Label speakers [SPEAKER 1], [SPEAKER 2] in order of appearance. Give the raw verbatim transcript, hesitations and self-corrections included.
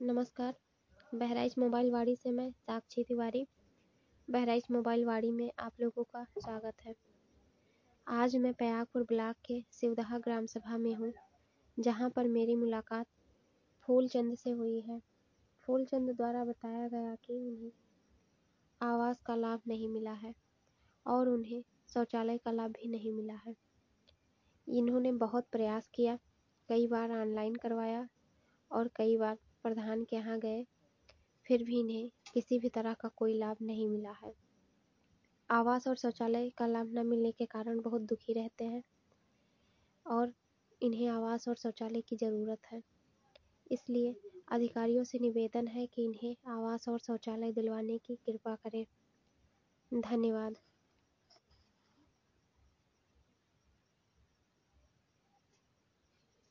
[SPEAKER 1] नमस्कार। बहराइच मोबाइल वाड़ी से मैं साक्षी तिवारी बहराइच मोबाइल वाड़ी में आप लोगों का स्वागत है। आज मैं पयागपुर ब्लॉक के शिवदहा ग्राम सभा में हूँ, जहाँ पर मेरी मुलाकात फूलचंद से हुई है। फूलचंद द्वारा बताया गया कि उन्हें आवास का लाभ नहीं मिला है और उन्हें शौचालय का लाभ भी नहीं मिला है। इन्होंने बहुत प्रयास किया, कई बार ऑनलाइन करवाया और कई बार प्रधान के यहाँ गए, फिर भी इन्हें किसी भी तरह का कोई लाभ नहीं मिला है। आवास और शौचालय का लाभ न मिलने के कारण बहुत दुखी रहते हैं और इन्हें आवास और शौचालय की ज़रूरत है। इसलिए अधिकारियों से निवेदन है कि इन्हें आवास और शौचालय दिलवाने की कृपा करें। धन्यवाद।